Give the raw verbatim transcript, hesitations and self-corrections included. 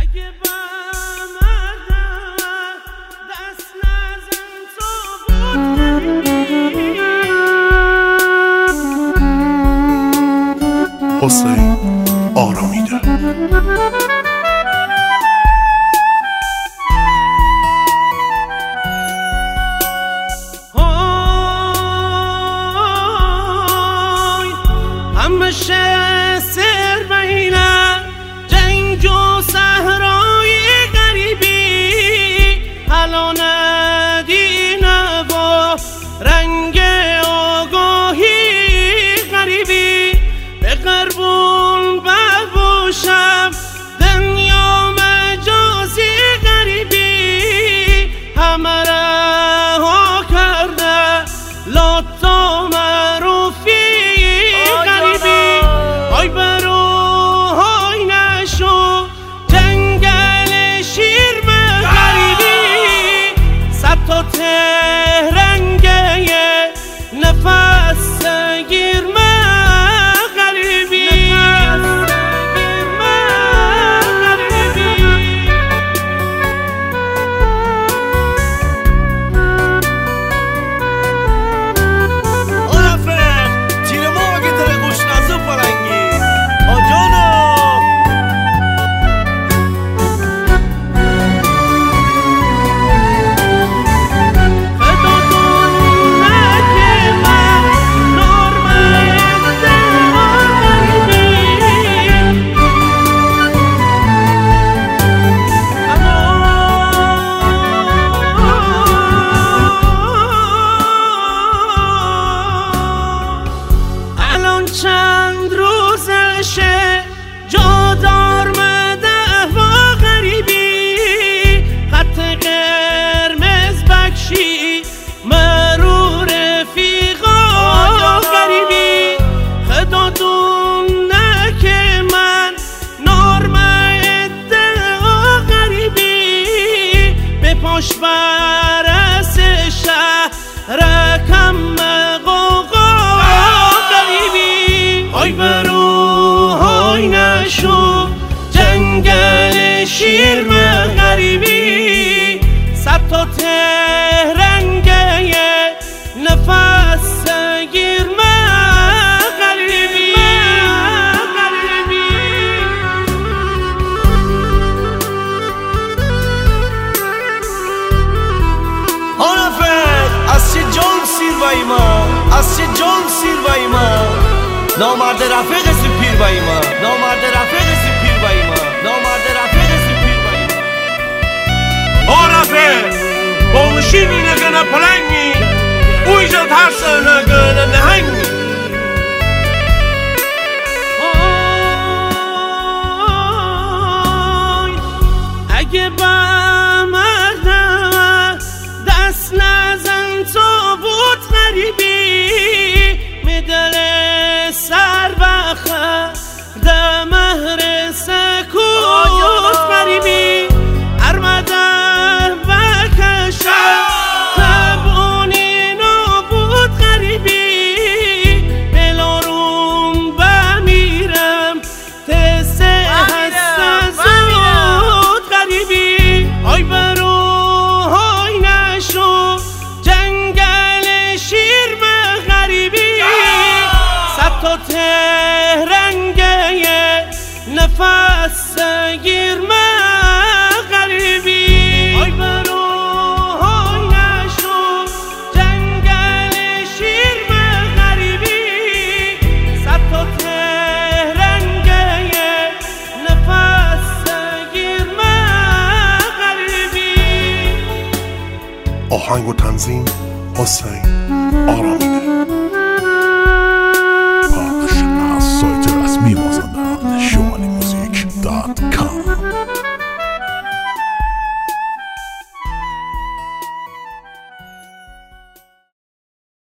حسین آرامیده. همشه سر بین جنگ و صحرای غریبی، حالا ندینه و رنگ آگاهی غریبی، به قربون ببوشم دنیا مجازی غریبی، همه رها کرده لاتا معروفی غریبی. های برو های نشو جنگل شیرمه غریبی، صد تا تهرنگه نفس گیرمه چند روزشه جادار مده و غریبی، خط قرمز بکشی مرو رفیقا غریبی، خدا دونه که من نارمه ادعا غریبی، به پاش برس شهر کم قوقا غریبی. های برو های نشو جنگل شیرمه غریبی، صد تا تهرنگه نفس گیرمه غریبی غریبی. آنفت از چه جان سیر بایما، از چه جان سیر بایما، نامرد رفیق سپیر بایما، نامرد رفیق سپیر بایما، نامرد رفیق سپیر بایما. آرفه بوشینی نگنه پلنگی اویجا ترس نگنه نهنگی. اگه با مردم دست نزن تو بود غریبی، میدل سر بخه ده مهر سکوت غریبی، ارمده بکشه تبونی نبود غریبی، بلارون بمیرم تسه هست زود غریبی. های برو های نشو جنگل شیرمه غریبی، صد تا تهرنگه نفس گیرمه غریبی. های برو های نشو جنگل شیرمه غریبی، صد تا تهرنگه نفس گیرمه غریبی. آهنگ و تنظیم حسین آرامیده. پخش از سایت رسمی مازندران نشد.